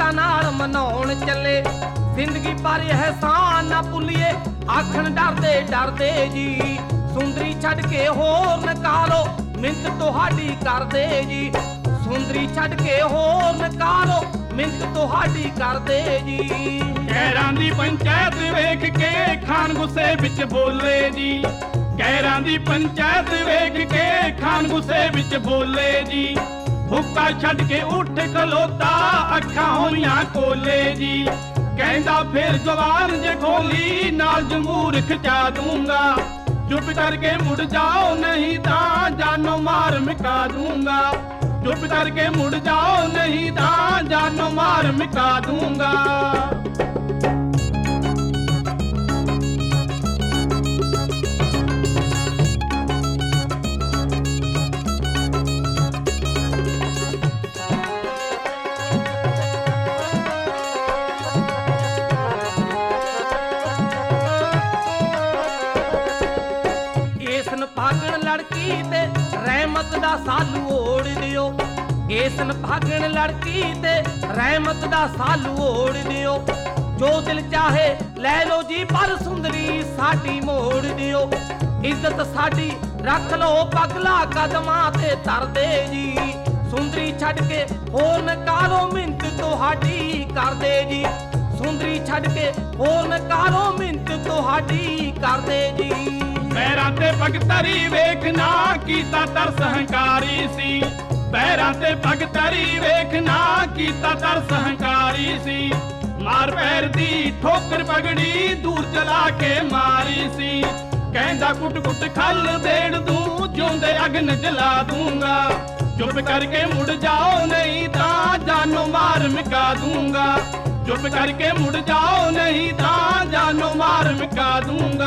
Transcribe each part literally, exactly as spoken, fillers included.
ਦੋਸਤਾਂ ਨਾਲ ਮਨਾਉਣ ਚੱਲੇ। ਜ਼ਿੰਦਗੀ ਪਰ ਅਹਿਸਾਨ ਨਾ ਭੁੱਲੀਏ, ਆਖਣ ਡਰਦੇ ਡਰਦੇ ਜੀ। ਸੁੰਦਰੀ ਛੱਡ ਕੇ ਹੋਰ ਨਕਾਲੋ, ਮਿੰਤ ਤੁਹਾਡੀ ਕਰਦੇ ਜੀ। ਸੁੰਦਰੀ ਛੱਡ ਕੇ ਹੋਰ ਨਕਾਲੋ, ਮਿੰਤ ਤੁਹਾਡੀ ਕਰਦੇ ਜੀ। ਗੈਰਾਂ ਦੀ ਪੰਚਾਇਤ ਵੇਖ ਕੇ ਖਾਨ ਗੁੱਸੇ ਵਿੱਚ ਬੋਲੇ ਜੀ। ਗੈਰਾਂ ਦੀ ਪੰਚਾਇਤ ਵੇਖ ਕੇ ਖਾਨ ਗੁੱਸੇ ਵਿੱਚ ਬੋਲੇ ਜੀ। ਹੁੱਕਾ ਛੱਡ ਕੇ ਉੱਠ ਖਲੋਤਾ, ਅੱਖਾਂ ਹੋਈਆਂ ਕੋਲੇ ਜੀ। ਕਹਿੰਦਾ ਫਿਰ ਜਵਾਨ ਜੇ ਖੋਲੀ, ਨਾਲ ਜਮੂਰ ਖਿਚਾ ਦੂੰਗਾ। ਚੁੱਪ ਕਰਕੇ ਮੁੜ ਜਾਓ, ਨਹੀਂ ਤਾਂ ਜਾਨੋਂ ਮਾਰ ਮਿਟਾ ਦੂੰਗਾ। ਚੁੱਪ ਕਰਕੇ ਮੁੜ ਜਾਓ, ਨਹੀਂ ਤਾਂ ਜਾਨੋਂ ਮਾਰ ਮਿਟਾ ਦੂੰਗਾ। ਭਾਗਣ ਲੜਕੀ ਤੇ ਰਹਿਮਤ ਦਾ ਸਾਲੂ ਓੜ ਦਿਓ। ਇਸ ਭਾਗਣ ਲੜਕੀ ਤੇ ਰਹਿਮਤ ਦਾ ਸਾਲੂ ਓੜ ਦਿਓ। ਜੋ ਦਿਲ ਚਾਹੇ ਲੈ ਲੋ ਜੀ, ਪਰ ਸੁੰਦਰੀ ਸਾਡੀ ਮੋੜ ਦਿਓ। ਇੱਜ਼ਤ ਸਾਡੀ ਰੱਖ ਲੋ, ਪਗਲਾ ਕਦਮਾਂ ਤੇ ਧਰਦੇ ਜੀ। ਸੁੰਦਰੀ ਛੱਡ ਕੇ ਹੋਰ ਨਕਾਲੋ, ਮਿੰਤ ਤੁਹਾਡੀ ਕਰਦੇ ਜੀ। ਸੁੰਦਰੀ ਛੱਡ ਕੇ ਹੋਰ ਨਕਾਲੋ, ਮਿੰਤ ਤੁਹਾਡੀ ਕਰਦੇ ਜੀ। ਪੈਰਾਂ ਤੇ ਭਗਤਰੀ ਵੇਖਣਾ, ਕੀਤਾ ਤਰਸ ਹੰਕਾਰੀ ਸੀ। ਪੈਰਾਂ ਤੇ ਭਗਤਰੀ ਵੇਖਣਾ, ਕੀਤਾ ਤਰਸ ਹੰਕਾਰੀ ਸੀ। ਮਾਰ ਪੈਰ ਦੀ ਠੋਕਰ ਪਗੜੀ, ਦੂਰ ਚਲਾ ਕੇ ਮਾਰੀ ਸੀ। ਕਹਿੰਦਾ ਕੁੱਟ ਕੁੱਟ ਖੱਲ ਦੇੜ ਦੂੰ, ਜਿਉਂਦੇ ਅਗਨ ਜਲਾ ਦੂੰਗਾ। ਚੁੱਪ ਕਰਕੇ ਮੁੜ ਜਾਓ, ਨਹੀਂ ਤਾਂ ਜਾਨੋਂ ਮਾਰ ਮਿਟਾ ਦੂੰਗਾ। ਚੁੱਪ ਕਰਕੇ ਮੁੜ ਜਾਓ, ਨਹੀਂ ਤਾਂ ਜਾਨੋਂ ਮਾਰ ਮਿਟਾ ਦੂੰਗਾ।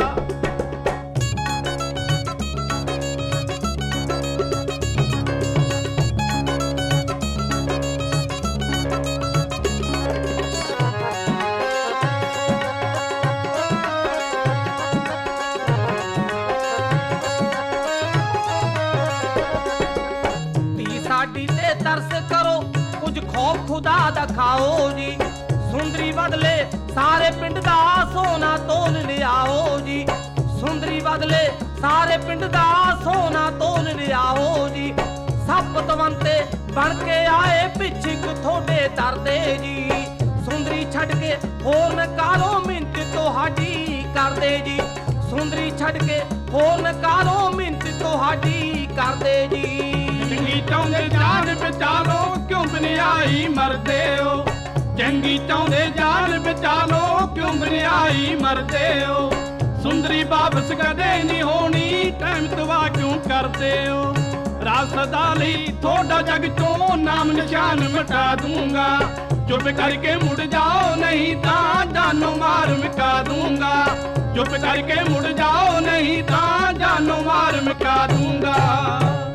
ਸਾਡੀ ਤੇ ਤਰਸ ਕਰੋ, ਕੁਝ ਖੌਫ ਖੁਦਾ ਦਾ ਖਾਓ ਜੀ। ਸੁੰਦਰੀ ਬਦਲੇ ਸਾਰੇ ਪਿੰਡ ਦਾ ਸੋਨਾ ਤੋਲ ਲਿਆਓ ਜੀ। ਸੁੰਦਰੀ ਬਦਲੇ ਸਾਰੇ ਪਿੰਡ ਦਾ ਸੋਨਾ ਤੋਲ ਲਿਆਓ ਜੀ। ਸੱਪ ਤਵੰਤੇ ਬਣ ਕੇ ਆਏ, ਪਿੱਛੇ ਤੁਹਾਡੇ ਤਰਦੇ ਜੀ। ਸੁੰਦਰੀ ਛੱਡ ਕੇ ਹੋਰ ਨਕਾਲੋ, ਮਿੰਤ ਤੁਹਾਡੀ ਕਰਦੇ ਜੀ। ਸੁੰਦਰੀ ਛੱਡ ਕੇ ਹੋਰ ਨਕਾਲੋ, ਮਿੰਤ ਤੁਹਾਡੀ ਕਰਦੇ ਜੀ। ਚੰਗੀ ਚਾਹੁੰਦੇ ਜਾਨ ਬਚਾ ਲੋ, ਕਿਉਂ ਬਨਿਆਈ ਮਰਦੇ ਹੋ। ਚੰਗੀ ਚਾਹੁੰਦੇ ਜਾਨ ਬਚਾ ਲੋ, ਕਿਉਂ ਬਨਿਆਈ ਮਰਦੇ ਹੋ। ਸੁੰਦਰੀ ਵਾਪਸ ਕਦੇ ਨਹੀਂ ਹੋਣੀ, ਟਾਈਮ ਤਵਾ ਕਿਉਂ ਕਰਦੇ ਹੋ। ਰਾਜ ਸਦਾ ਲਈ ਤੁਹਾਡਾ ਜਗ ਚੋਂ ਨਾਮ ਨਿਸ਼ਾਨ ਮਿਟਾ ਦੂੰਗਾ। ਚੁੱਪ ਕਰਕੇ ਮੁੜ ਜਾਓ, ਨਹੀਂ ਤਾਂ ਜਾਨੋਂ ਮਾਰ ਮਿਟਾ ਦੂੰਗਾ। ਚੁੱਪ ਕਰਕੇ ਮੁੜ ਜਾਓ, ਨਹੀਂ ਤਾਂ ਜਾਨੋਂ ਮਾਰ ਮਿਟਾ ਦੂੰਗਾ।